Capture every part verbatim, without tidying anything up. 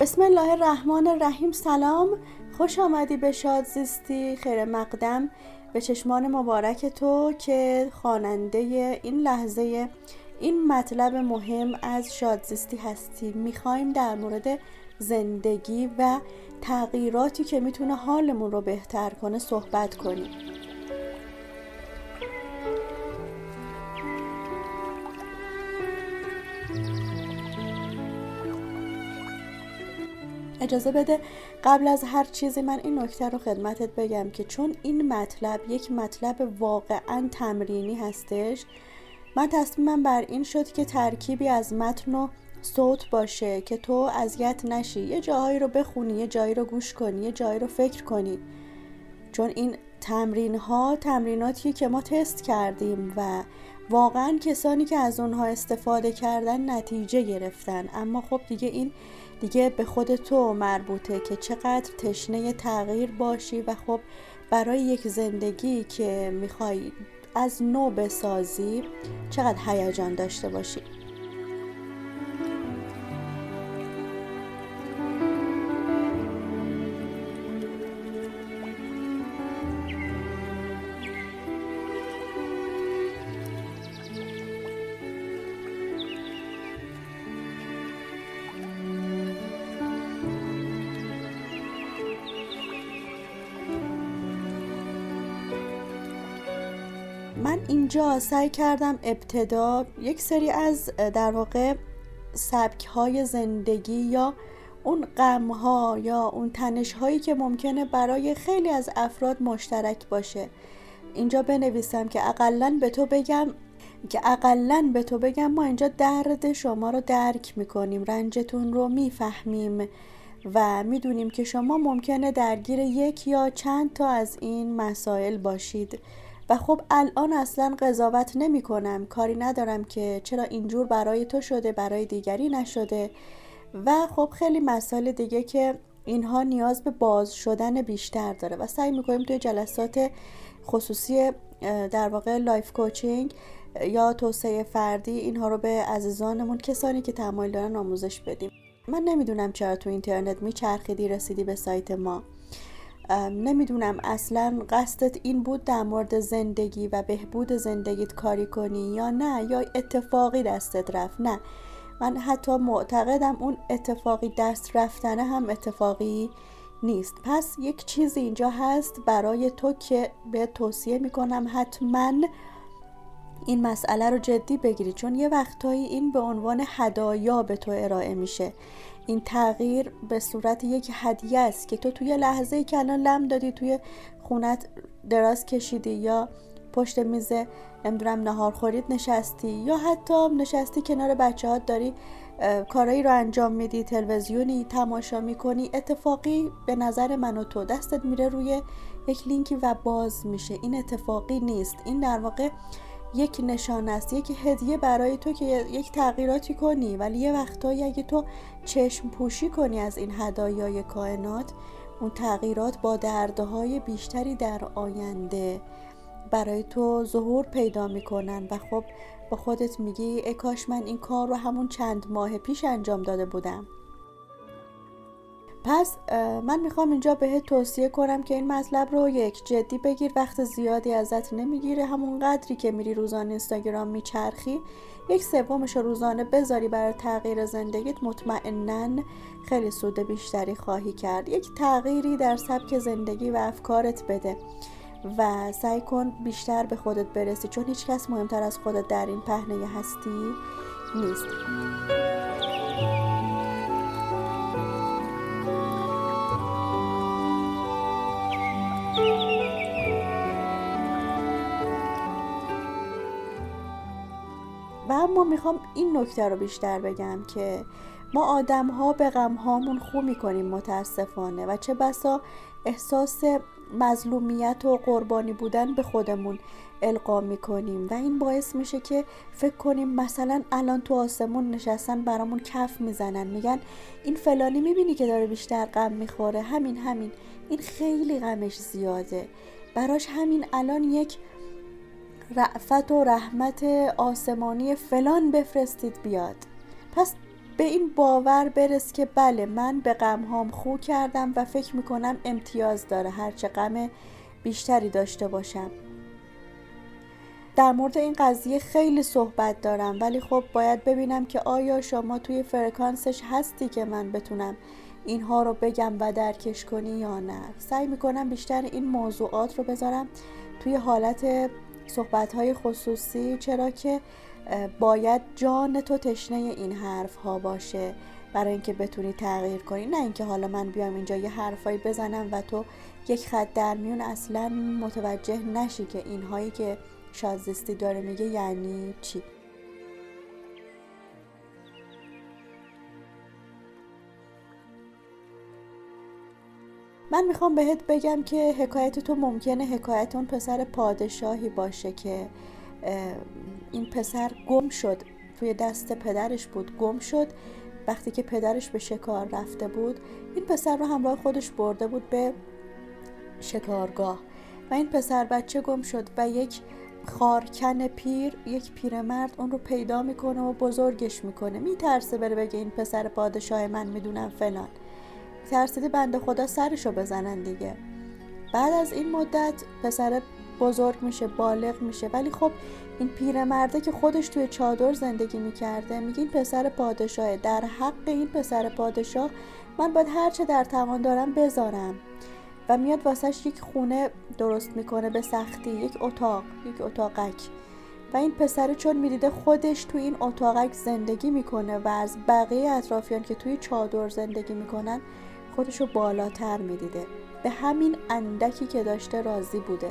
بسم الله الرحمن الرحیم. سلام، خوش آمدی به شاد زیستی. خیر مقدم به چشمان مبارک تو که خواننده این لحظه این مطلب مهم از شاد زیستی هستی. میخوایم در مورد زندگی و تغییراتی که میتونه حالمون رو بهتر کنه صحبت کنیم. اجازه بده قبل از هر چیزی من این نکته رو خدمتت بگم که چون این مطلب یک مطلب واقعا تمرینی هستش، من تصمیمم بر این شد که ترکیبی از متن و صوت باشه که تو اذیت نشی، یه جایی رو بخونی، یه جایی رو گوش کنی، یه جایی رو فکر کنی، چون این تمرین ها تمریناتیه که ما تست کردیم و واقعا کسانی که از اونها استفاده کردن نتیجه گرفتن. اما خب دیگه این دیگه به خود تو مربوطه که چقدر تشنه تغییر باشی و خب برای یک زندگی که میخوای از نو بسازی چقدر هیجان داشته باشی. من اینجا سعی کردم ابتدا یک سری از در واقع سبک‌های زندگی یا اون غم‌ها یا اون تنش‌هایی که ممکنه برای خیلی از افراد مشترک باشه اینجا بنویسم که اقلن به تو بگم که اقلن به تو بگم ما اینجا درد شما رو درک می‌کنیم، رنجتون رو می‌فهمیم و می‌دونیم که شما ممکنه درگیر یک یا چند تا از این مسائل باشید و خب الان اصلا قضاوت نمی کنم، کاری ندارم که چرا اینجور برای تو شده برای دیگری نشده و خب خیلی مسائل دیگه که اینها نیاز به باز شدن بیشتر داره و سعی میکنیم توی جلسات خصوصی در واقع لایف کوچینگ یا توسعه فردی اینها رو به عزیزانمون، کسانی که تمایل دارن، آموزش بدیم. من نمیدونم چرا تو اینترنت میچرخیدی رسیدی به سایت ما، نمیدونم اصلا قصدت این بود در مورد زندگی و بهبود زندگیت کاری کنی یا نه، یا اتفاقی دستت رفت. نه، من حتی معتقدم اون اتفاقی دست رفتنه هم اتفاقی نیست. پس یک چیزی اینجا هست برای تو که به توصیه میکنم حتما این مسئله رو جدی بگیری، چون یه وقتایی این به عنوان هدایا به تو ارائه میشه. این تغییر به صورت یک هدیه است که تو توی لحظه‌ای که الان لم دادی توی خونت دراز کشیدی یا پشت میز نمیدونم نهار خورید نشستی یا حتی نشستی کنار بچه‌هات داری کارایی رو انجام میدی، تلویزیونی تماشا میکنی، اتفاقی به نظر من و تو دستت میره روی یک لینکی و باز میشه. این اتفاقی نیست، این در واقع یک نشان است، یک هدیه برای تو که یک تغییراتی کنی، ولی یه وقتایی اگه تو چشم پوشی کنی از این هدایای کائنات، اون تغییرات با دردهای بیشتری در آینده برای تو ظهور پیدا میکنن و خب با خودت میگی ای کاش من این کار رو همون چند ماه پیش انجام داده بودم. پس من میخوام اینجا بهت توصیه کنم که این مطلب رو یک جدی بگیر، وقت زیادی ازت نمیگیره، همون قدری که میری روزانه اینستاگرام میچرخی یک سومش رو روزانه بذاری برای تغییر زندگیت، مطمئناً خیلی سود بیشتری خواهی کرد. یک تغییری در سبک زندگی و افکارت بده و سعی کن بیشتر به خودت برسی، چون هیچ کس مهمتر از خودت در این پهنه هستی نیست. و اما میخوام این نکته رو بیشتر بگم که ما آدم ها به غم هامون خو میکنیم متاسفانه و چه بسا احساس مظلومیت و قربانی بودن به خودمون القا میکنیم و این باعث میشه که فکر کنیم مثلا الان تو آسمون نشستن برامون کف میزنن، میگن این فلانی میبینی که داره بیشتر غم میخوره، همین همین این خیلی غمش زیاده، براش همین الان یک رأفت و رحمت آسمانی فلان بفرستید بیاد. پس به این باور برس که بله من به غم‌هام خو کردم و فکر میکنم امتیاز داره هرچه غم بیشتری داشته باشم. در مورد این قضیه خیلی صحبت دارم، ولی خب باید ببینم که آیا شما توی فرکانسش هستی که من بتونم اینها رو بگم و درکش کنی یا نه. سعی میکنم بیشتر این موضوعات رو بذارم توی حالت صحبت‌های خصوصی، چرا که باید جان تو تشنه این حرف ها باشه برای اینکه بتونی تغییر کنی، نه اینکه حالا من بیام اینجا یه حرفایی بزنم و تو یک خط در میون اصلا متوجه نشی که اینهایی که شازدستی داره میگه یعنی چی. من میخوام بهت بگم که حکایت تو ممکنه حکایت اون پسر پادشاهی باشه که این پسر گم شد، توی دست پدرش بود، گم شد. وقتی که پدرش به شکار رفته بود این پسر رو همراه خودش برده بود به شکارگاه و این پسر بچه گم شد و یک خارکن پیر، یک پیرمرد اون رو پیدا میکنه و بزرگش میکنه. میترسه بره بگه این پسر پادشاه من میدونم فلان، ترسیده بنده خدا سرشو بزنن دیگه. بعد از این مدت پسر بزرگ میشه، بالغ میشه، ولی خب این پیرمرده که خودش توی چادر زندگی میکرده میگه این پسر پادشاهه، در حق این پسر پادشاه من باید هرچه در توان دارم بذارم و میاد واسهش یک خونه درست میکنه به سختی، یک اتاق، یک اتاقک. و این پسر چون میدیده خودش توی این اتاقک زندگی میکنه و از بقیه اطرافیان که توی چادر زندگی میکنن خودشو بالاتر میدیده، به همین اندکی که داشته راضی بوده،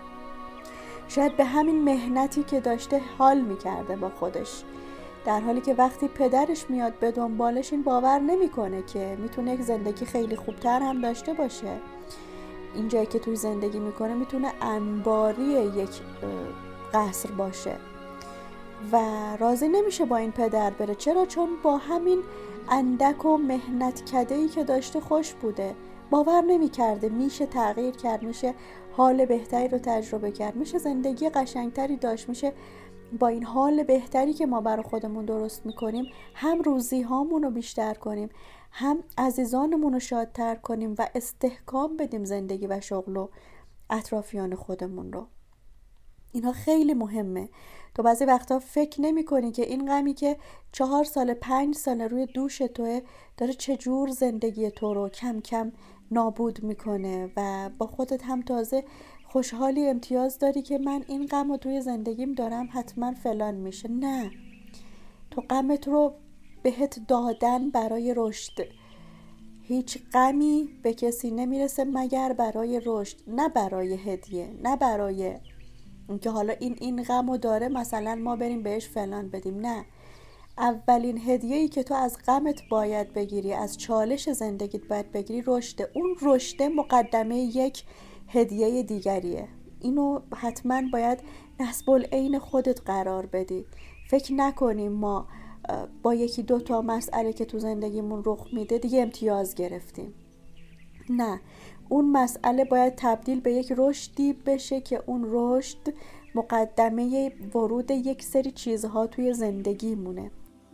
شاید به همین مهنتی که داشته حال میکرده با خودش، در حالی که وقتی پدرش میاد به دنبالش این باور نمیکنه که میتونه یک زندگی خیلی خوبتر هم داشته باشه. این جایی که توی زندگی میکنه میتونه انباری یک قصر باشه و راضی نمیشه با این پدر بره. چرا؟ چون با همین اندک و مهنت کده‌ای که داشته خوش بوده، باور نمی‌کرده میشه تغییر کرد، میشه حال بهتری رو تجربه کرد، میشه زندگی قشنگتری داشت، میشه با این حال بهتری که ما برای خودمون درست میکنیم هم روزی هامون رو بیشتر کنیم، هم عزیزانمون رو شادتر کنیم و استحکام بدیم زندگی و شغل و اطرافیان خودمون رو. اینا خیلی مهمه. تو بعضی وقتا فکر نمی کنی که این غمی که چهار سال پنج سال روی دوش توه داره چجور زندگی تو رو کم کم نابود میکنه و با خودت هم تازه خوشحالی امتیاز داری که من این غم رو توی زندگیم دارم حتما فلان میشه. نه، تو غمت رو بهت دادن برای رشد. هیچ غمی به کسی نمیرسه مگر برای رشد، نه برای هدیه، نه برای اینکه حالا این این غمو داره مثلا ما بریم بهش فلان بدیم. نه، اولین هدیه‌ای که تو از غمت باید بگیری، از چالش زندگیت باید بگیری رشد. اون رشد مقدمه یک هدیه دیگریه. اینو حتما باید نسب العین خودت قرار بدی. فکر نکنیم ما با یکی دو تا مسئله که تو زندگیمون رخ میده دیگه امتیاز گرفتیم. نه، اون مسئله باید تبدیل به یک رشدی بشه که اون رشد مقدمه ورود یک سری چیزها توی زندگی مونه.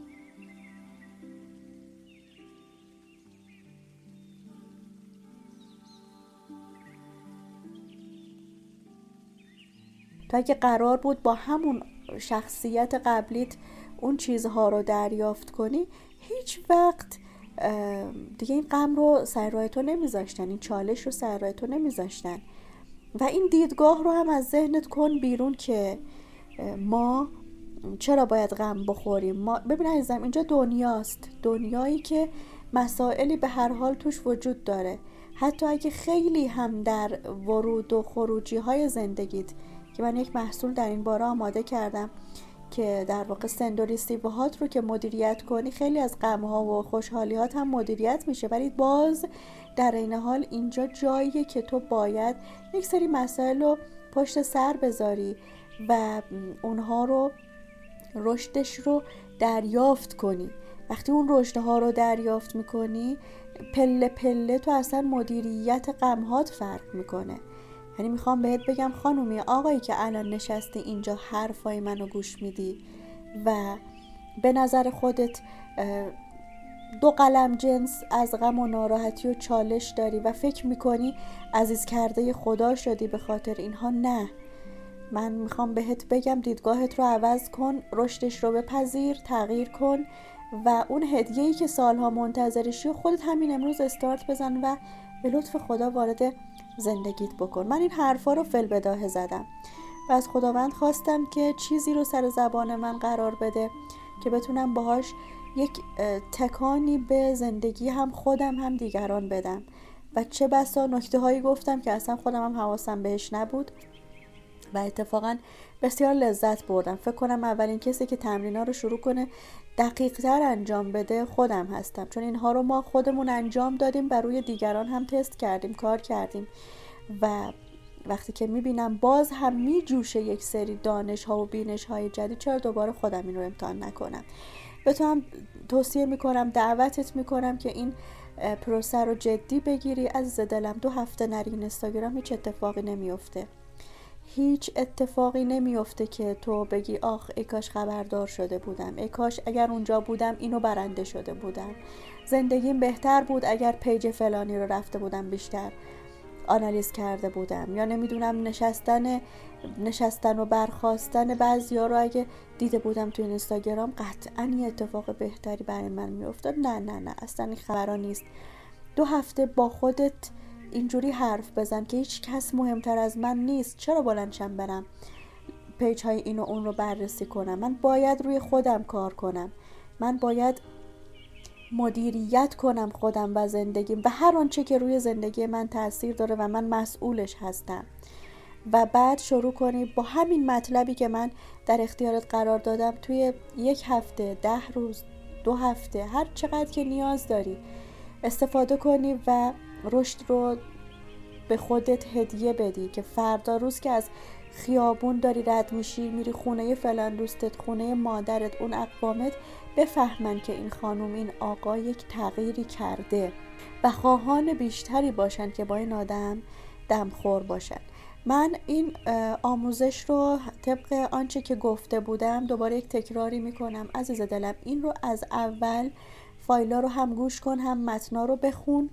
تا اگه قرار بود با همون شخصیت قبلیت اون چیزها رو دریافت کنی، هیچ وقت دیگه این غم رو سر راه تو نمیذاشتن، این چالش رو سر راه تو نمیذاشتن. و این دیدگاه رو هم از ذهنت کن بیرون که ما چرا باید غم بخوریم. ما ببین عزیزم، اینجا دنیاست، دنیایی که مسائلی به هر حال توش وجود داره. حتی اگه خیلی هم در ورود و خروجی های زندگیت، که من یک محصول در این باره آماده کردم که در واقع سندوریستی باهات رو که مدیریت کنی، خیلی از غم‌ها و خوشحالیات هم مدیریت میشه، ولی باز در این حال اینجا جاییه که تو باید یک سری مسائل رو پشت سر بذاری و اونها رو رشدش رو دریافت کنی. وقتی اون رشدها رو دریافت میکنی، پله پله تو اصلا مدیریت غم‌هات فرق میکنه. یعنی میخوام بهت بگم خانومی، آقایی که الان نشستی اینجا حرفای منو گوش میدی و به نظر خودت دو قلم جنس از غم و ناراحتی و چالش داری و فکر میکنی عزیز کرده خدا شدی به خاطر اینها، نه. من میخوام بهت بگم دیدگاهت رو عوض کن، رشدش رو بپذیر، تغییر کن و اون هدیه‌ای که سالها منتظرشی و خودت همین امروز استارت بزن و به لطف خدا وارد زندگیت بکن. من این حرفا رو فی‌البداهه زدم و از خداوند خواستم که چیزی رو سر زبان من قرار بده که بتونم باهاش یک تکانی به زندگی هم خودم هم دیگران بدم و چه بسا نکته هایی گفتم که اصلا خودم هم حواسم بهش نبود و اتفاقا بسیار لذت بردم. فکر کنم اولین کسی که تمرین ها رو شروع کنه دقیق تر انجام بده خودم هستم، چون اینها رو ما خودمون انجام دادیم، بر روی دیگران هم تست کردیم، کار کردیم و وقتی که میبینم باز هم میجوشه یک سری دانش ها و بینش های جدید، چرا دوباره خودم این رو امتحان نکنم. به تو هم توصیه میکنم، دعوتت میکنم که این پروسه رو جدی بگیری. عزیز دلم دو هفته نری اینستاگرام، هیچ اتفاقی نمیفته، هیچ اتفاقی نمیفته که تو بگی آخ ای کاش خبردار شده بودم، ای کاش اگر اونجا بودم اینو برنده شده بودم، زندگیم بهتر بود اگر پیج فلانی رو رفته بودم بیشتر آنالیز کرده بودم، یا نمیدونم نشستن نشستن و برخاستن بعضیا رو اگه دیده بودم تو اینستاگرام قطعا یه اتفاق بهتری برای من میافتاد. نه نه نه اصلا این خبرا نیست. دو هفته با خودت اینجوری حرف بزن که هیچ کس مهمتر از من نیست، چرا بلندشم برم پیج های این و اون رو بررسی کنم، من باید روی خودم کار کنم، من باید مدیریت کنم خودم و زندگیم و هر آنچه که روی زندگی من تاثیر داره و من مسئولش هستم. و بعد شروع کنی با همین مطلبی که من در اختیارت قرار دادم توی یک هفته، ده روز، دو هفته، هر چقدر که نیاز داری استفاده کنی و رشد رو به خودت هدیه بدی که فردا روز که از خیابون داری رد میشی میری خونه فلان دوستت، خونه مادرت، اون اقوامت بفهمن که این خانم، این آقا یک تغییری کرده و خواهان بیشتری باشن که با این آدم دمخور باشن. من این آموزش رو طبق آنچه که گفته بودم دوباره یک تکراری میکنم. عزیز دلم این رو از اول فایلا رو هم گوش کن، هم متنا رو بخون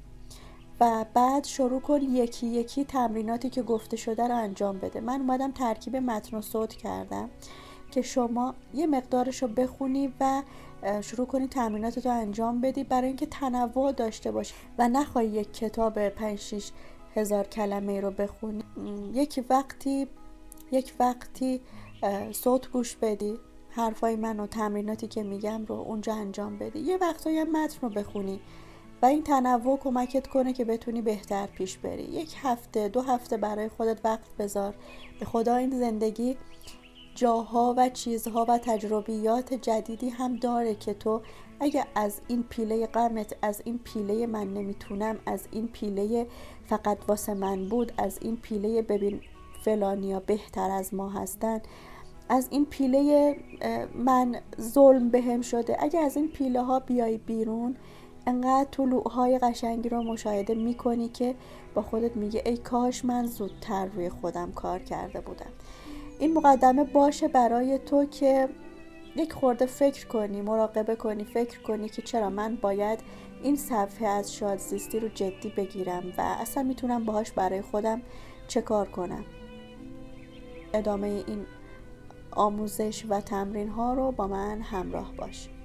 و بعد شروع کن یکی یکی تمریناتی که گفته شده رو انجام بده. من اومدم ترکیب متن و صوت کردم که شما یه مقدارش رو بخونی و شروع کنی تمرینات رو انجام بدی برای اینکه تنوع داشته باشی و نخوای یک کتاب پنج شش هزار کلمه رو بخونی. یک وقتی یک وقتی صوت گوش بدی، حرفای من و تمریناتی که میگم رو اونجا انجام بدی، یه وقتایی متن رو بخونی و این تنوع کمکت کنه که بتونی بهتر پیش بری. یک هفته، دو هفته برای خودت وقت بذار. به خدا این زندگی جاها و چیزها و تجربیات جدیدی هم داره که تو اگه از این پیله غمت، از این پیله من نمیتونم، از این پیله فقط واسه من بود، از این پیله ببین فلانیا بهتر از ما هستن، از این پیله من ظلم بهم شده، اگه از این پیله ها بیای بیرون انقدر طلوعهای قشنگی رو مشاهده میکنی که با خودت میگه ای کاش من زودتر روی خودم کار کرده بودم. این مقدمه باشه برای تو که یک خورده فکر کنی، مراقبه کنی، فکر کنی که چرا من باید این صفحه از شادزیستی رو جدی بگیرم و اصلا میتونم باهاش برای خودم چه کار کنم. ادامه این آموزش و تمرین ها رو با من همراه باش.